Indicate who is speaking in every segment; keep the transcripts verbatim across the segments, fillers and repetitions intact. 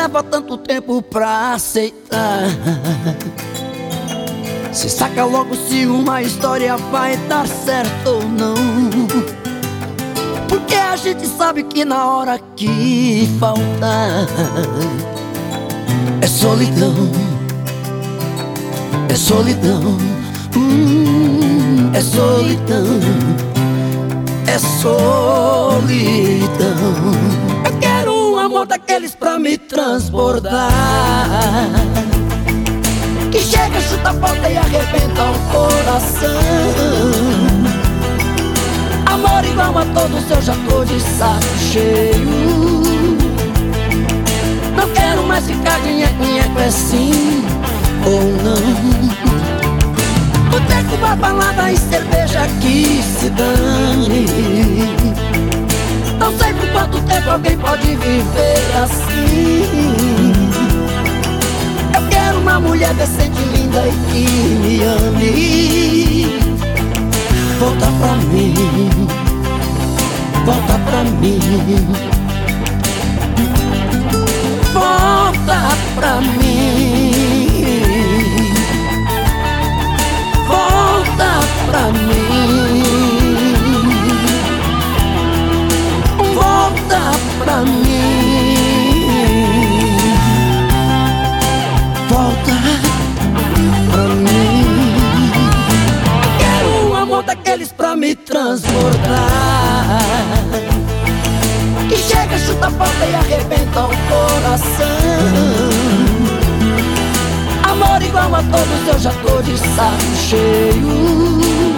Speaker 1: leva tanto tempo pra aceitar? Se saca logo se uma história vai dar certo ou não. Porque a gente sabe que na hora que faltar é solidão, é solidão, hum, é solidão, é solidão. Eu quero um amor daqueles pra me transbordar, que chega, chuta a porta e arrebenta o coração. Amor igual a todos eu já tô de saco cheio. Não quero mais ficar de nheco-nheco, é sim ou não. Boteco, uma balada e cerveja que se dane. Não sei por quanto tempo alguém pode viver assim. Eu quero uma mulher decente, linda e que me ame. Volta pra mim, volta pra mim, volta pra mim, volta pra mim, volta pra mim, volta pra mim. Quero um amor daqueles pra me transbordar, que chega, chuta a porta e arrebenta o coração. Amor igual a todos eu já tô de saco cheio.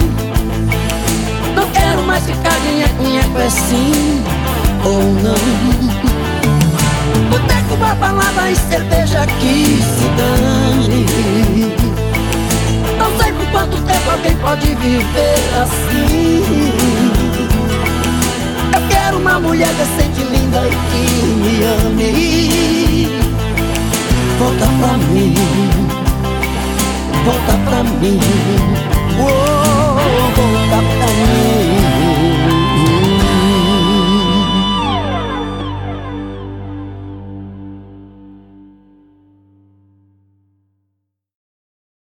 Speaker 1: Não quero mais ficar de nheco-nheco, é sim ou não. Boteco, uma balada e cerveja que se dane. Não sei por quanto tempo alguém pode viver assim. Eu quero uma mulher decente, linda e que me ame. Volta pra mim, volta pra mim, oh.